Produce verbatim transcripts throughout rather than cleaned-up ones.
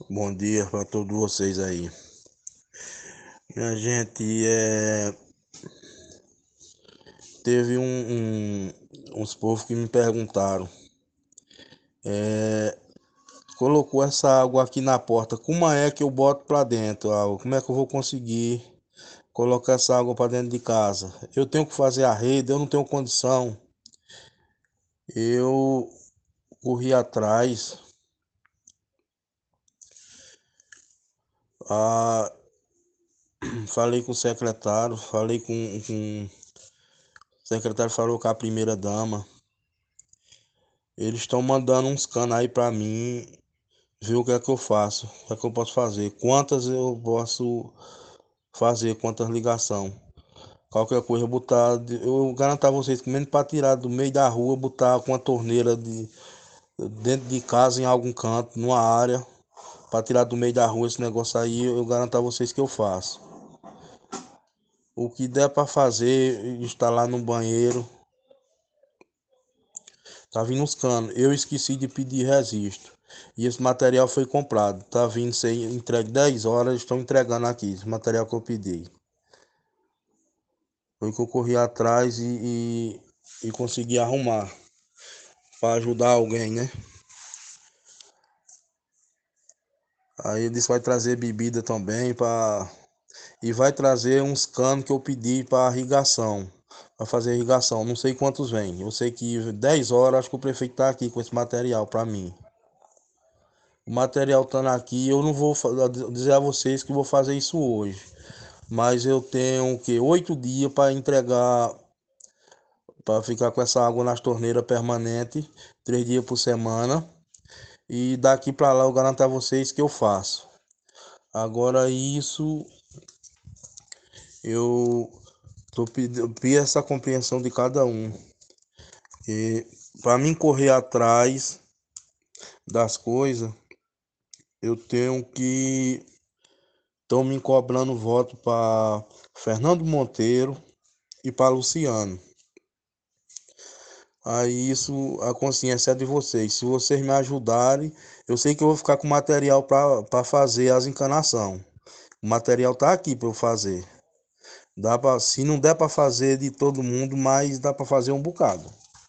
Bom dia para todos vocês aí. Minha gente, é... teve um, um- uns povos que me perguntaram, é... colocou essa água aqui na porta, como é que eu boto para dentro? Ah, como é que eu vou conseguir colocar essa água para dentro de casa? Eu tenho que fazer a rede, eu não tenho condição. Eu corri atrás, ah, falei com o secretário, falei com, com... o secretário falou com a primeira dama. Eles estão mandando uns canos aí para mim, ver o que é que eu faço, o que é que eu posso fazer, quantas eu posso fazer, quantas ligação. Qualquer coisa, botar, eu garanto a vocês que menos para tirar do meio da rua, botar com a torneira de, dentro de casa, em algum canto, numa área, para tirar do meio da rua esse negócio aí, eu garanto a vocês que eu faço. O que der para fazer, instalar no banheiro, tá vindo os canos. Eu esqueci de pedir registro. E esse material foi comprado. Tá vindo ser entregue dez horas. Estão entregando aqui esse material que eu pedi. Foi que eu corri atrás e, e, e consegui arrumar. Para ajudar alguém, né? Aí eles vai trazer bebida também. Pra... E vai trazer uns canos que eu pedi para irrigação. Para fazer irrigação. Não sei quantos vem. Eu sei que dez horas acho que o prefeito tá aqui com esse material para mim. O material estando aqui, eu não vou dizer a vocês que vou fazer isso hoje, mas eu tenho que oito dias para entregar, para ficar com essa água nas torneiras permanente, três dias por semana, e daqui para lá eu garanto a vocês que eu faço. Agora isso eu tô pedindo essa compreensão de cada um, e para mim correr atrás das coisas, eu tenho que estão me cobrando voto para Fernando Monteiro e para Luciano. Aí isso, a consciência é de vocês. Se vocês me ajudarem, eu sei que eu vou ficar com material para fazer as encanação. O material tá aqui para eu fazer. Dá para, se não der para fazer de todo mundo, mas dá para fazer um bocado.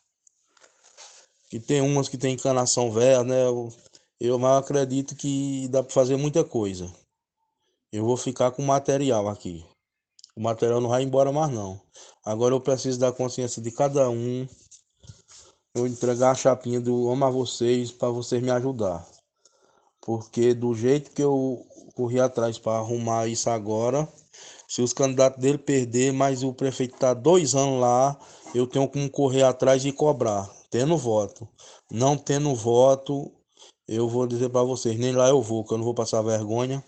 E tem umas que tem encanação velha, né? Eu, eu mas acredito que dá para fazer muita coisa. Eu vou ficar com material aqui. O material não vai embora mais não. Agora eu preciso da consciência de cada um. Eu entregar a chapinha do amo a vocês para vocês me ajudar. Porque do jeito que eu corri atrás para arrumar isso agora, se os candidatos dele perder, mas o prefeito tá dois anos lá, eu tenho como correr atrás e cobrar, tendo voto. Não tendo voto, eu vou dizer para vocês, nem lá eu vou, que eu não vou passar vergonha,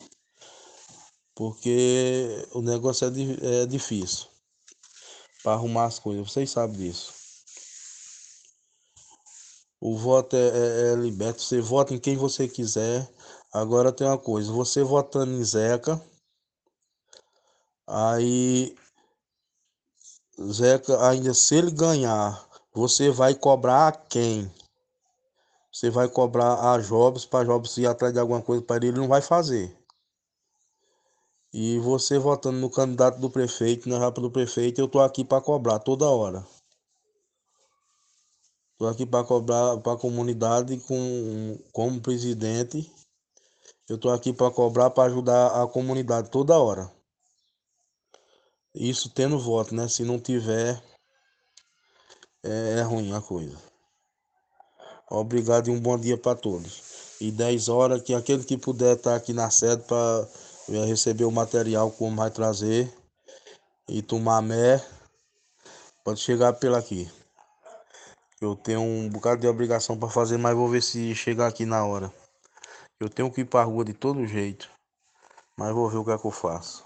porque o negócio é, é difícil para arrumar as coisas, vocês sabem disso. O voto é, é, é liberto, você vota em quem você quiser. Agora tem uma coisa, você votando em Zeca, aí Zeca, ainda se ele ganhar, você vai cobrar a quem? Você vai cobrar a Jobs para Jobs ir atrás de alguma coisa para ele, ele não vai fazer. E você votando no candidato do prefeito, na rapa do prefeito, eu tô aqui para cobrar toda hora. Tô aqui para cobrar para a comunidade com como presidente. Eu tô aqui para cobrar para ajudar a comunidade toda hora. Isso tendo voto, né? Se não tiver, é, é ruim a coisa. Obrigado e um bom dia para todos. E dez horas que aquele que puder estar aqui na sede para receber o material como vai trazer e tomar mé, pode chegar pela aqui. Eu tenho um bocado de obrigação para fazer, mas vou ver se chegar aqui na hora. Eu tenho que ir para a rua de todo jeito, mas vou ver o que é que eu faço.